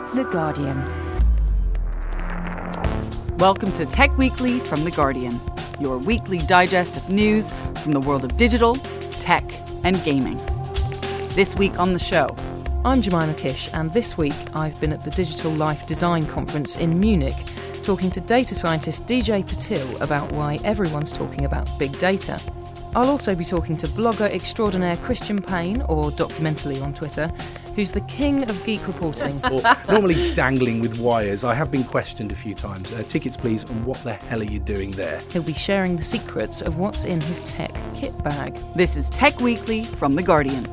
The Guardian. Welcome to Tech Weekly from The Guardian, your weekly digest of news from the world of digital, tech, and gaming. This week on the show, I'm Jemima Kish, and this week I've been at the Digital Life Design Conference in Munich, talking to data scientist DJ Patil about why everyone's talking about big data. I'll also be talking to blogger extraordinaire Christian Payne, or Documentally on Twitter, who's the king of geek reporting. Or normally dangling with wires. I have been questioned a few times. Tickets, please, and what the hell are you doing there? He'll be sharing the secrets of what's in his tech kit bag. This is Tech Weekly from The Guardian.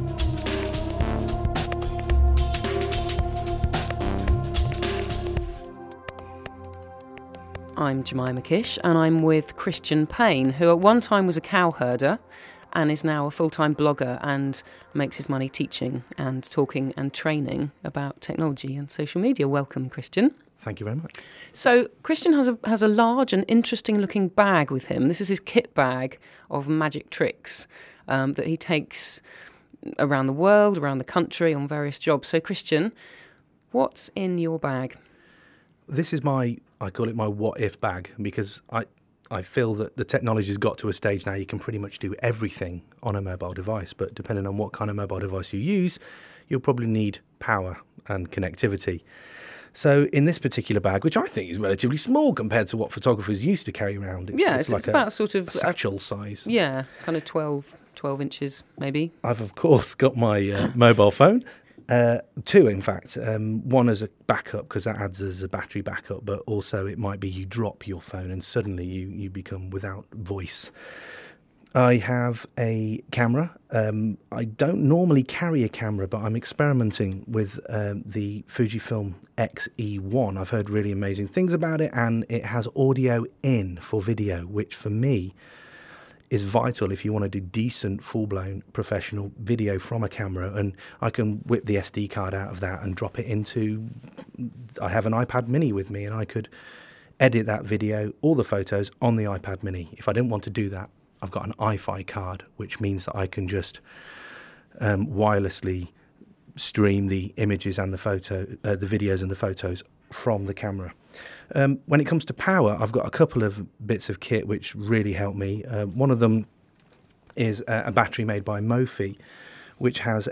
I'm Jemima Kish, and I'm with Christian Payne, who at one time was a cowherder and is now a full-time blogger and makes his money teaching and talking and training about technology and social media. Welcome, Christian. Thank you very much. So Christian has a large and interesting-looking bag with him. This is his kit bag of magic tricks that he takes around the world, around the country, on various jobs. So, Christian, what's in your bag? This is I call it my what-if bag, because I feel that the technology's got to a stage now you can pretty much do everything on a mobile device, but depending on what kind of mobile device you use, you'll probably need power and connectivity. So in this particular bag, which I think is relatively small compared to what photographers used to carry around. It's about sort of... satchel size. Yeah, kind of 12 inches maybe. I've, of course, got my mobile phone. Two, in fact. One as a backup, because that adds as a battery backup, but also it might be you drop your phone and suddenly you become without voice. I have a camera. I don't normally carry a camera, but I'm experimenting with the Fujifilm X-E1. I've heard really amazing things about it, and it has audio in for video, which for me is vital if you want to do decent, full-blown professional video from a camera. And I can whip the SD card out of that and drop it into... I have an iPad mini with me, and I could edit that video, all the photos, on the iPad mini. If I didn't want to do that, I've got an iFi card, which means that I can just wirelessly stream the images and the videos and the photos from the camera. When it comes to power, I've got a couple of bits of kit which really help me. One of them is a battery made by Mophie, which has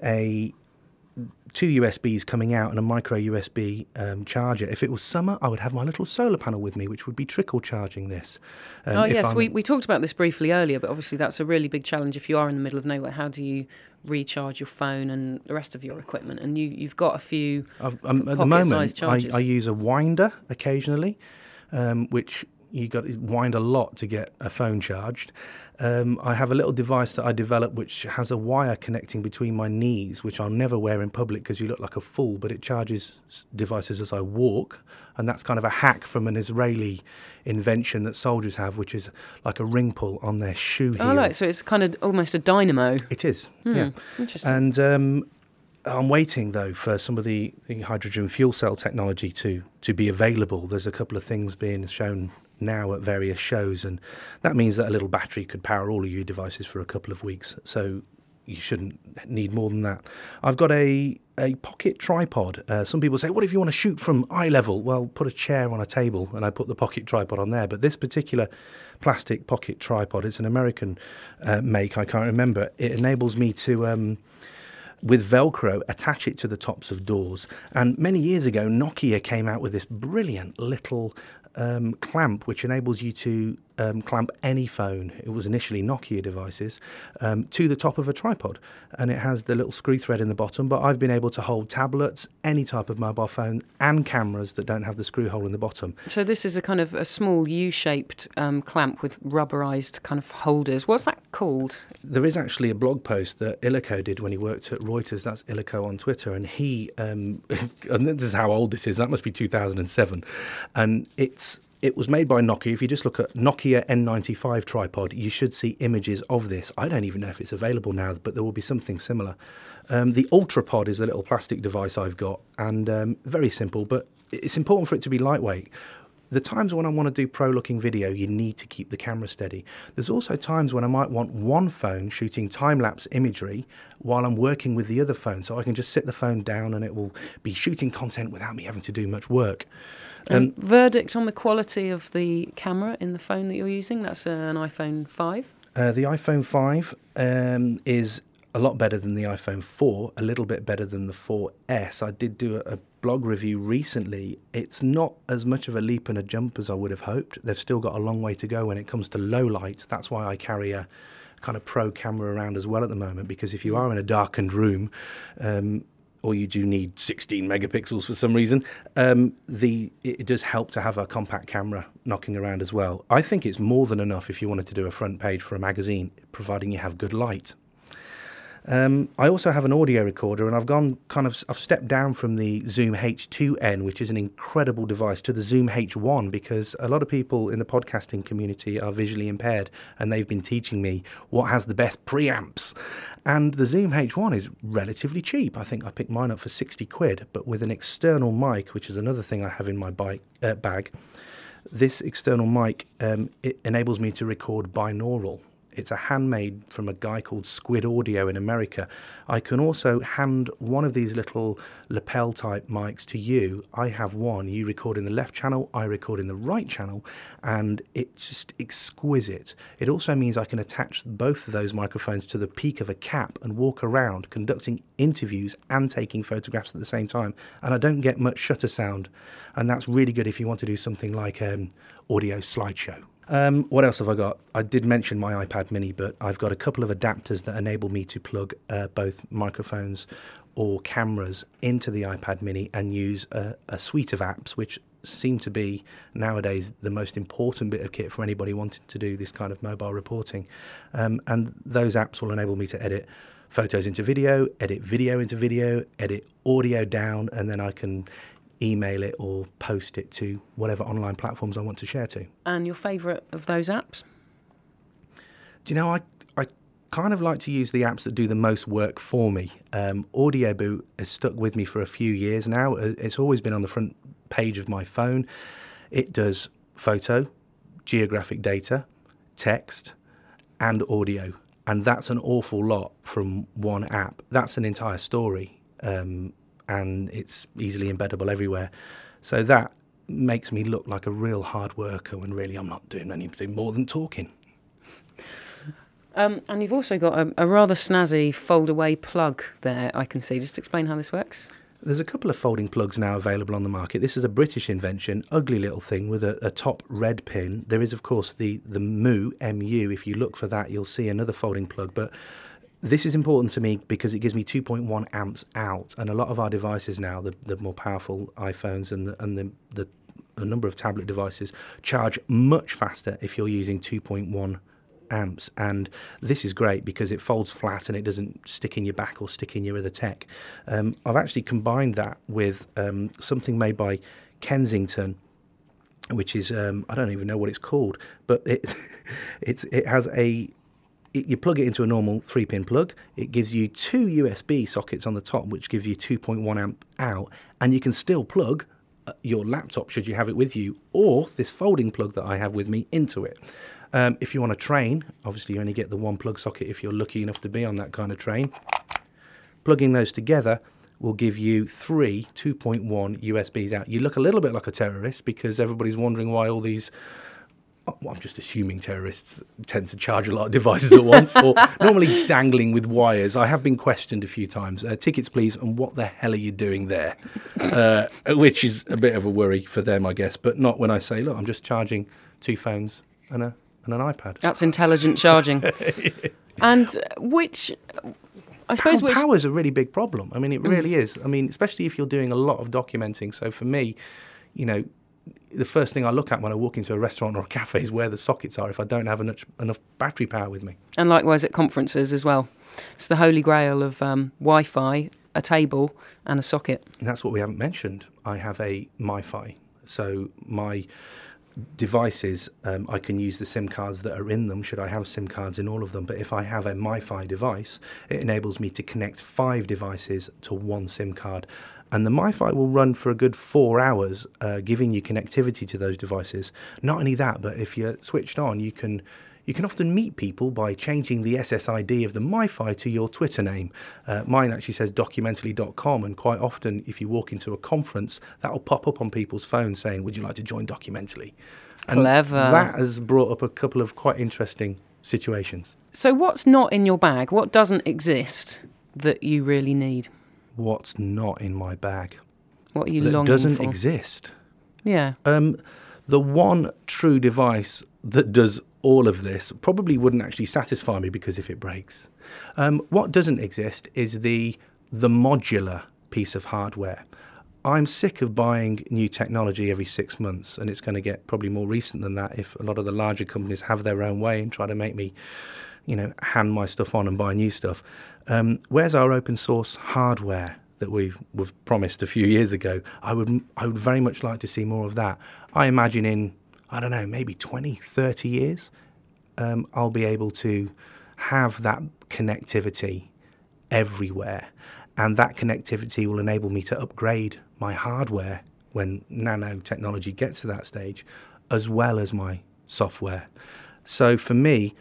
two USBs coming out and a micro USB charger. If it was summer, I would have my little solar panel with me, which would be trickle charging this. We talked about this briefly earlier, but obviously that's a really big challenge if you are in the middle of nowhere. How do you recharge your phone and the rest of your equipment? And you've got a few at the moment, I use a winder occasionally, which you got to wind a lot to get a phone charged. I have a little device that I developed which has a wire connecting between my knees, which I'll never wear in public because you look like a fool, but it charges devices as I walk. And that's kind of a hack from an Israeli invention that soldiers have, which is like a ring pull on their shoe heel. Oh, right. So it's kind of almost a dynamo. It is, yeah. Interesting. And I'm waiting, though, for some of the hydrogen fuel cell technology to be available. There's a couple of things being shown now at various shows, and that means that a little battery could power all of your devices for a couple of weeks. So you shouldn't need more than that. I've got a pocket tripod. Some people say, what if you want to shoot from eye level? Well, put a chair on a table and I put the pocket tripod on there. But this particular plastic pocket tripod, it's an American make, I can't remember. It enables me to... with Velcro, attach it to the tops of doors. And many years ago, Nokia came out with this brilliant little clamp, which enables you to clamp any phone. It was initially Nokia devices to the top of a tripod. And it has the little screw thread in the bottom, but I've been able to hold tablets, any type of mobile phone, and cameras that don't have the screw hole in the bottom. So this is a kind of a small U-shaped clamp with rubberized kind of holders. What's that called? There is actually a blog post that Illico did when he worked at Reuters. That's Illico on Twitter. And he, and this is how old this is, that must be 2007. And it was made by Nokia. If you just look at Nokia N95 tripod, you should see images of this. I don't even know if it's available now, but there will be something similar. The UltraPod is a little plastic device I've got, and very simple, but it's important for it to be lightweight. the times when I want to do pro-looking video, you need to keep the camera steady. There's also times when I might want one phone shooting time-lapse imagery while I'm working with the other phone, so I can just sit the phone down and it will be shooting content without me having to do much work. Verdict on the quality of the camera in the phone that you're using? That's an iPhone 5? The iPhone 5 is a lot better than the iPhone 4, a little bit better than the 4S. I did do a blog review recently. It's not as much of a leap and a jump as I would have hoped. They've still got a long way to go when it comes to low light. That's why I carry a kind of pro camera around as well at the moment, because if you are in a darkened room, or you do need 16 megapixels for some reason, it does help to have a compact camera knocking around as well. I think it's more than enough if you wanted to do a front page for a magazine, providing you have good light. I also have an audio recorder, and I've stepped down from the Zoom H2N, which is an incredible device, to the Zoom H1, because a lot of people in the podcasting community are visually impaired, and they've been teaching me what has the best preamps. And the Zoom H1 is relatively cheap. I think I picked mine up for 60 quid, but with an external mic, which is another thing I have in my bag. This external mic, it enables me to record binaural. It's a handmade from a guy called Squid Audio in America. I can also hand one of these little lapel type mics to you. I have one. You record in the left channel, I record in the right channel, and it's just exquisite. It also means I can attach both of those microphones to the peak of a cap and walk around conducting interviews and taking photographs at the same time. And I don't get much shutter sound. And that's really good if you want to do something like audio slideshow. What else have I got? I did mention my iPad mini, but I've got a couple of adapters that enable me to plug both microphones or cameras into the iPad mini and use a suite of apps, which seem to be nowadays the most important bit of kit for anybody wanting to do this kind of mobile reporting. And those apps will enable me to edit photos into video, edit video into video, edit audio down, and then I can email it or post it to whatever online platforms I want to share to. And your favourite of those apps? Do you know, I kind of like to use the apps that do the most work for me. Audio Boot has stuck with me for a few years now. It's always been on the front page of my phone. It does photo, geographic data, text, and audio. And that's an awful lot from one app. That's an entire story. And it's easily embeddable everywhere. So that makes me look like a real hard worker when really I'm not doing anything more than talking. And you've also got a rather snazzy fold-away plug there, I can see. Just explain how this works. There's a couple of folding plugs now available on the market. This is a British invention, ugly little thing with a top red pin. There is, of course, the Mu, M-U. If you look for that, you'll see another folding plug. But this is important to me because it gives me 2.1 amps out, and a lot of our devices now, the more powerful iPhones and the number of tablet devices, charge much faster if you're using 2.1 amps. And this is great because it folds flat and it doesn't stick in your back or stick in your other tech. I've actually combined that with something made by Kensington, which is I don't even know what it's called, but it has you plug it into a normal 3-pin plug. It gives you 2 USB sockets on the top, which gives you 2.1 amp out, and you can still plug your laptop, should you have it with you, or this folding plug that I have with me, into it. If you're on a train, obviously you only get the one plug socket if you're lucky enough to be on that kind of train. Plugging those together will give you 3 2.1 USBs out. You look a little bit like a terrorist because everybody's wondering why all these... Well, I'm just assuming terrorists tend to charge a lot of devices at once, or normally dangling with wires. I have been questioned a few times. Tickets, please, and what the hell are you doing there? Which is a bit of a worry for them, I guess, but not when I say, look, I'm just charging 2 phones and an iPad. That's intelligent charging. And I suppose power is a really big problem. I mean, it really is. I mean, especially if you're doing a lot of documenting. So for me, you know, the first thing I look at when I walk into a restaurant or a cafe is where the sockets are if I don't have enough battery power with me. And likewise at conferences as well. It's the holy grail of Wi-Fi, a table and a socket. And that's what we haven't mentioned. I have a MiFi. So my devices, I can use the SIM cards that are in them, should I have SIM cards in all of them. But if I have a MiFi device, it enables me to connect 5 devices to one SIM card. And the MiFi will run for a good 4 hours, giving you connectivity to those devices. Not only that, but if you're switched on, you can often meet people by changing the SSID of the MiFi to your Twitter name. Mine actually says documentally.com, and quite often if you walk into a conference, that will pop up on people's phones saying, would you like to join Documentally? And clever. That has brought up a couple of quite interesting situations. So what's not in your bag? What doesn't exist that you really need? What's not in my bag? What are you longing for? That doesn't exist? Yeah. The one true device that does all of this probably wouldn't actually satisfy me, because if it breaks. What doesn't exist is the modular piece of hardware. I'm sick of buying new technology every 6 months, and it's going to get probably more recent than that if a lot of the larger companies have their own way and try to make me, hand my stuff on and buy new stuff. Where's our open source hardware that we've promised a few years ago? I would very much like to see more of that. I imagine in, I don't know, maybe 20, 30 years, I'll be able to have that connectivity everywhere. And that connectivity will enable me to upgrade my hardware when nanotechnology gets to that stage, as well as my software. So for me,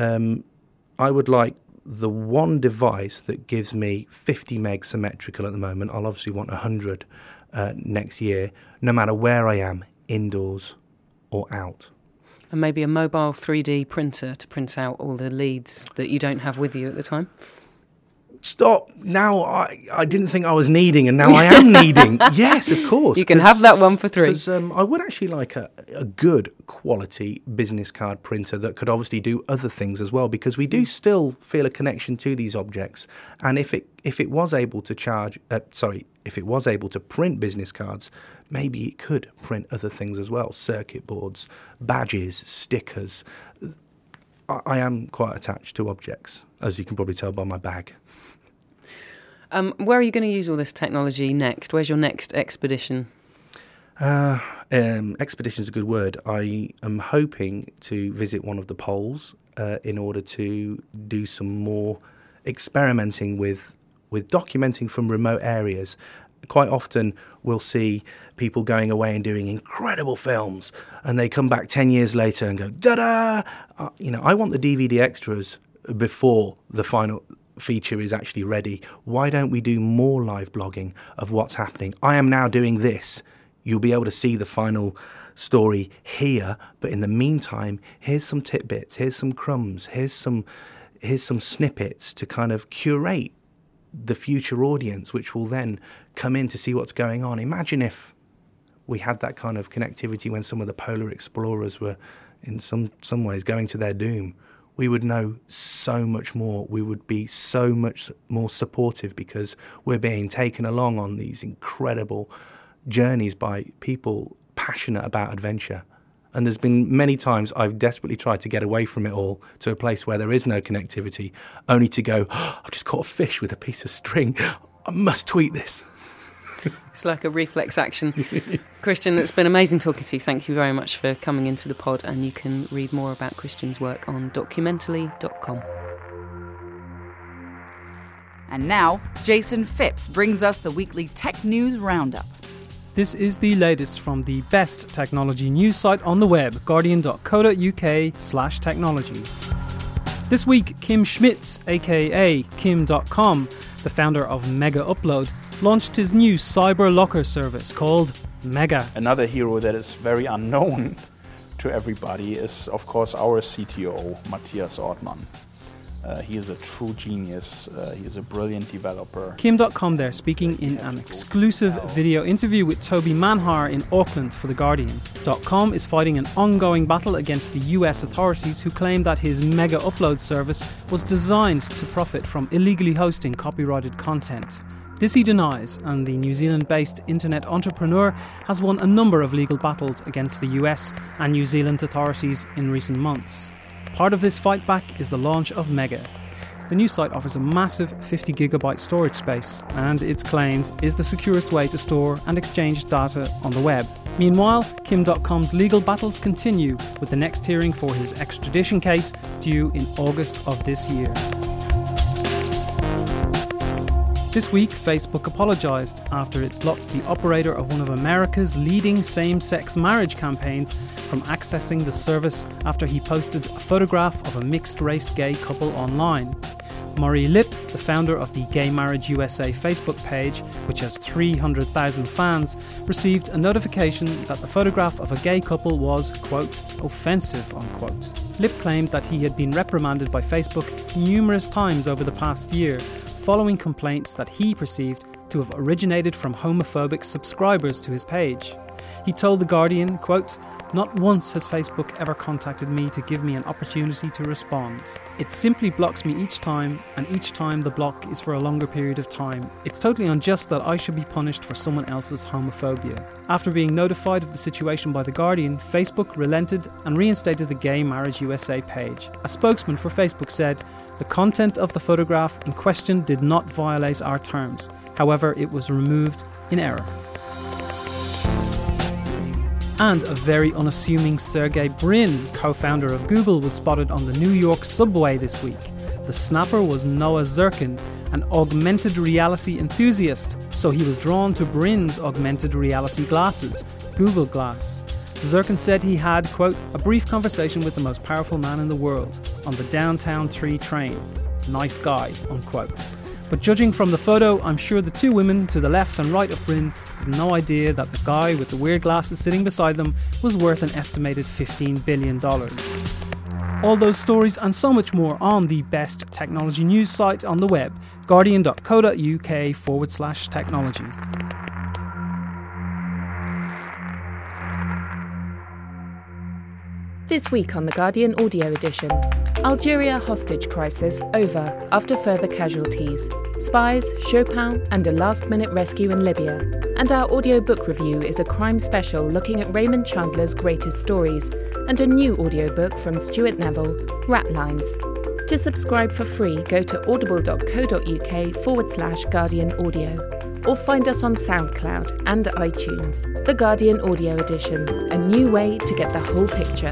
I would like the one device that gives me 50 meg symmetrical at the moment. I'll obviously want 100 next year, no matter where I am, indoors or out. And maybe a mobile 3D printer to print out all the leads that you don't have with you at the time? Stop. Now I didn't think I was needing, and now I am needing. Yes, of course. You can have that one for free. Because I would actually like a good quality business card printer that could obviously do other things as well, because we do still feel a connection to these objects. And if it was able to if it was able to print business cards, maybe it could print other things as well: circuit boards, badges, stickers. I am quite attached to objects, as you can probably tell by my bag. Where are you going to use all this technology next? Where's your next expedition? Expedition is a good word. I am hoping to visit one of the poles in order to do some more experimenting with documenting from remote areas. Quite often we'll see people going away and doing incredible films, and they come back 10 years later and go, da-da! I want the DVD extras before the final feature is actually ready. Why don't we do more live blogging of what's happening? I am now doing this. You'll be able to see the final story here, but in the meantime, here's some tidbits, here's some crumbs, here's some snippets to kind of curate the future audience, which will then come in to see what's going on. Imagine if we had that kind of connectivity when some of the polar explorers were in some ways going to their doom. We would know so much more. We would be so much more supportive, because we're being taken along on these incredible journeys by people passionate about adventure. And there's been many times I've desperately tried to get away from it all to a place where there is no connectivity, only to go, I've just caught a fish with a piece of string. I must tweet this. It's like a reflex action. Christian, it's been amazing talking to you. Thank you very much for coming into the pod, and you can read more about Christian's work on documentally.com. And now, Jason Phipps brings us the weekly tech news roundup. This is the latest from the best technology news site on the web, guardian.co.uk/technology. This week, Kim Schmitz, aka Kim.com, the founder of Mega Upload, launched his new cyber locker service called Mega. Another hero that is very unknown to everybody is, of course, our CTO, Matthias Ortmann. He is a true genius. He is a brilliant developer. Kim.com there, speaking in an exclusive video interview with Toby Manhar in Auckland for The Guardian. .com is fighting an ongoing battle against the US authorities, who claim that his Mega Upload service was designed to profit from illegally hosting copyrighted content. This he denies, and the New Zealand-based internet entrepreneur has won a number of legal battles against the US and New Zealand authorities in recent months. Part of this fight back is the launch of Mega. The new site offers a massive 50GB storage space, and it's claimed is the securest way to store and exchange data on the web. Meanwhile, Kim.com's legal battles continue, with the next hearing for his extradition case due in August of this year. This week, Facebook apologised after it blocked the operator of one of America's leading same-sex marriage campaigns from accessing the service after he posted a photograph of a mixed-race gay couple online. Maury Lipp, the founder of the Gay Marriage USA Facebook page, which has 300,000 fans, received a notification that the photograph of a gay couple was, quote, offensive, unquote. Lipp claimed that he had been reprimanded by Facebook numerous times over the past year, following complaints that he perceived to have originated from homophobic subscribers to his page. He told The Guardian, quote, "Not once has Facebook ever contacted me to give me an opportunity to respond. It simply blocks me each time, and each time the block is for a longer period of time. It's totally unjust that I should be punished for someone else's homophobia." After being notified of the situation by The Guardian, Facebook relented and reinstated the Gay Marriage USA page. A spokesman for Facebook said, "The content of the photograph in question did not violate our terms. However, it was removed in error." And a very unassuming Sergey Brin, co-founder of Google, was spotted on the New York subway this week. The snapper was Noah Zirkin, an augmented reality enthusiast, so he was drawn to Brin's augmented reality glasses, Google Glass. Zirkin said he had, quote, "a brief conversation with the most powerful man in the world on the Downtown 3 train. Nice guy," unquote. But judging from the photo, I'm sure the two women to the left and right of Brin had no idea that the guy with the weird glasses sitting beside them was worth an estimated $15 billion. All those stories and so much more on the best technology news site on the web, guardian.co.uk/technology. This week on The Guardian Audio Edition, Algeria hostage crisis over after further casualties, spies, Chopin and a last-minute rescue in Libya. And our audiobook review is a crime special looking at Raymond Chandler's greatest stories and a new audiobook from Stuart Neville, Ratlines. To subscribe for free, go to audible.co.uk/Guardian Audio or find us on SoundCloud and iTunes. The Guardian Audio Edition, a new way to get the whole picture.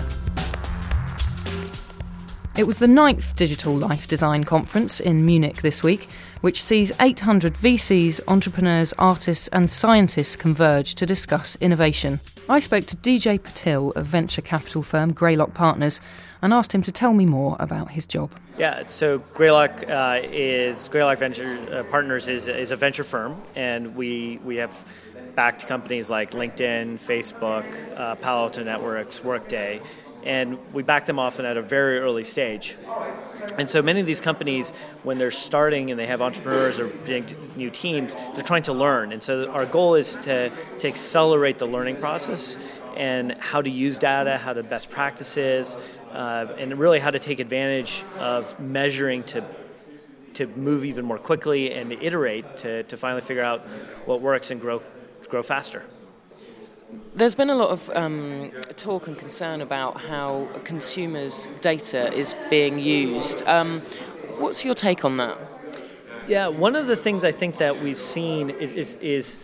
It was the 9th Digital Life Design Conference in Munich this week, which sees 800 VCs, entrepreneurs, artists and scientists converge to discuss innovation. I spoke to DJ Patil of venture capital firm Greylock Partners and asked him to tell me more about his job. Yeah, so Greylock Venture Partners is a venture firm, and we have backed companies like LinkedIn, Facebook, Palo Alto Networks, Workday, and we back them often at a very early stage. And so many of these companies, when they're starting and they have entrepreneurs or new teams, they're trying to learn. And so our goal is to accelerate the learning process and how to use data, how to best practices, and really how to take advantage of measuring to move even more quickly and to iterate to finally figure out what works and grow faster. There's been a lot of talk and concern about how consumers' data is being used. What's your take on that? Yeah, one of the things I think that we've seen is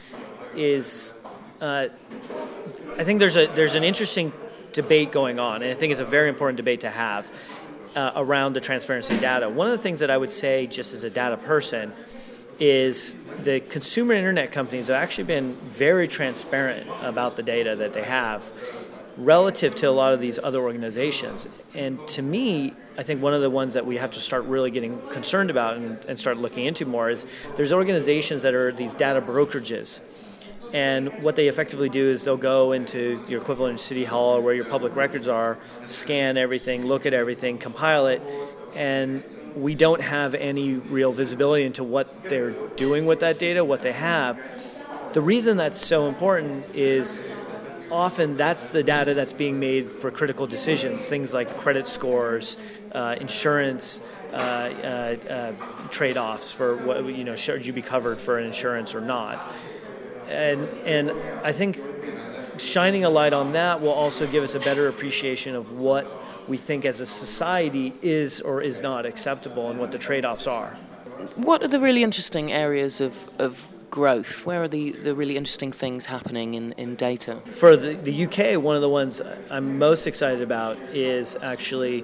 I think there's an interesting debate going on, and I think it's a very important debate to have around the transparency of data. One of the things that I would say, just as a data person, is the consumer internet companies have actually been very transparent about the data that they have relative to a lot of these other organizations. And to me, I think one of the ones that we have to start really getting concerned about and start looking into more is there's organizations that are these data brokerages. And what they effectively do is they'll go into your equivalent City Hall or where your public records are, scan everything, look at everything, compile it, and we don't have any real visibility into what they're doing with that data, what they have. The reason that's so important is often that's the data that's being made for critical decisions, things like credit scores, insurance, trade-offs for what, should you be covered for an insurance or not. And I think shining a light on that will also give us a better appreciation of what we think as a society is or is not acceptable and what the trade-offs are. What are the really interesting areas of growth? Where are the really interesting things happening in data? For the UK, one of the ones I'm most excited about is actually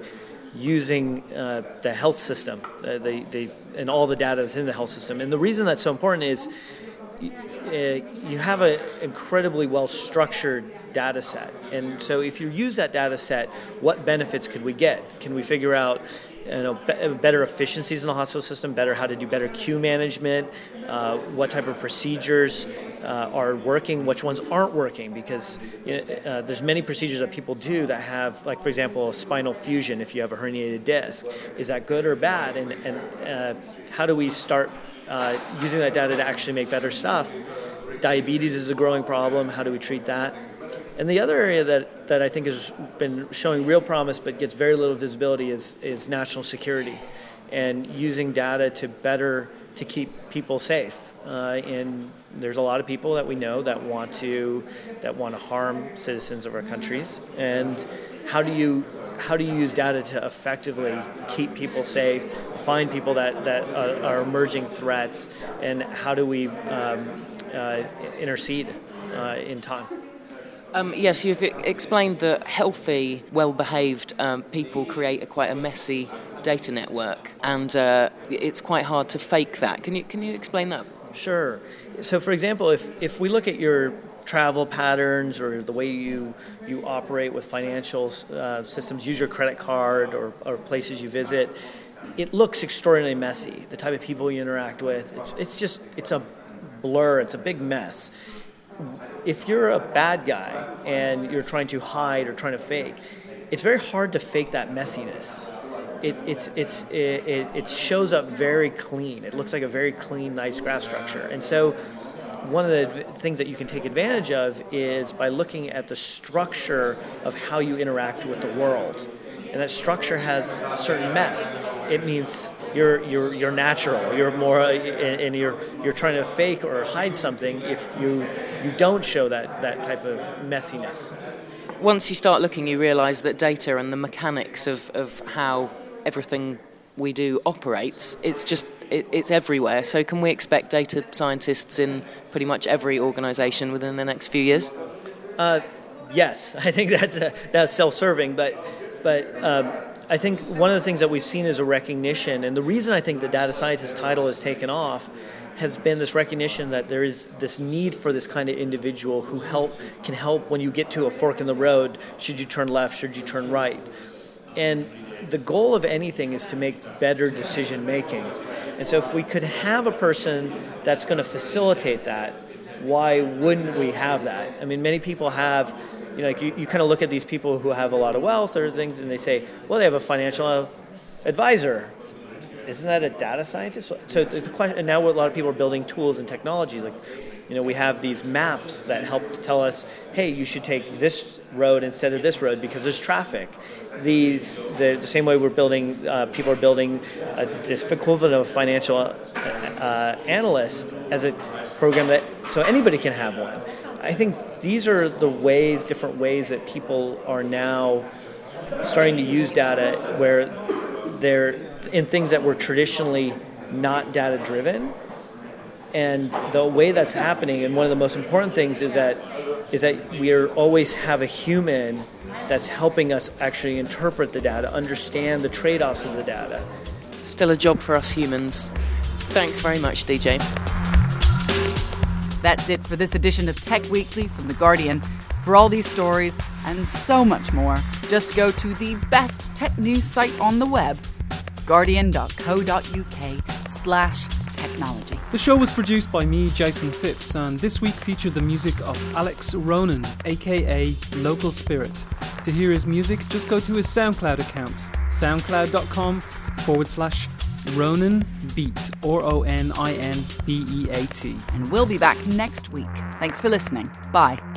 using the health system, and all the data within the health system. And the reason that's so important is you have an incredibly well-structured data set. And so if you use that data set, what benefits could we get? Can we figure out better efficiencies in the hospital system, how to do better queue management, what type of procedures are working, which ones aren't working, because there's many procedures that people do that have, like, for example, a spinal fusion if you have a herniated disc. Is that good or bad? And how do we start using that data to actually make better stuff? Diabetes is a growing problem. How do we treat that? And the other area that I think has been showing real promise but gets very little visibility is national security, and using data to keep people safe. And there's a lot of people that we know that want to harm citizens of our countries. And how do you use data to effectively keep people safe, find people that are emerging threats, and how do we intercede in time? Yes, you've explained that healthy, well-behaved people create quite a messy data network, and it's quite hard to fake that. Can you explain that? Sure. So, for example, if we look at your travel patterns or the way you operate with financial systems, use your credit card or places you visit, it looks extraordinarily messy. The type of people you interact with, it's a blur. It's a big mess. If you're a bad guy and you're trying to hide or trying to fake, it's very hard to fake that messiness. It shows up very clean. It looks like a very clean, nice graph structure. And so one of the things that you can take advantage of is by looking at the structure of how you interact with the world. And that structure has a certain mess. It means you're natural. You're more, and you're trying to fake or hide something if you don't show that type of messiness. Once you start looking, you realise that data and the mechanics of how everything we do operates, it's everywhere. So can we expect data scientists in pretty much every organisation within the next few years? Yes, I think that's self-serving, but I think one of the things that we've seen is a recognition, and the reason I think the data scientist title has taken off has been this recognition that there is this need for this kind of individual who can help when you get to a fork in the road. Should you turn left? Should you turn right? And the goal of anything is to make better decision making. And so if we could have a person that's going to facilitate that, why wouldn't we have that? I mean, many people have, you kind of look at these people who have a lot of wealth or things, and they say, well, they have a financial advisor. Isn't that a data scientist? So the question, and now a lot of people are building tools and technology. Like, we have these maps that help tell us, hey, you should take this road instead of this road because there's traffic. The same way people are building this equivalent of a financial analyst as a program so anybody can have one. I think these are the different ways that people are now starting to use data where they're in things that were traditionally not data-driven. And the way that's happening, and one of the most important things is that we always have a human that's helping us actually interpret the data, understand the trade-offs of the data. Still a job for us humans. Thanks very much, DJ. That's it for this edition of Tech Weekly from The Guardian. For all these stories and so much more, just go to the best tech news site on the web, guardian.co.uk/technology. The show was produced by me, Jason Phipps, and this week featured the music of Alex Ronan, aka Local Spirit. To hear his music, just go to his SoundCloud account, soundcloud.com/RonanBeat, RONINBEAT. And we'll be back next week. Thanks for listening. Bye.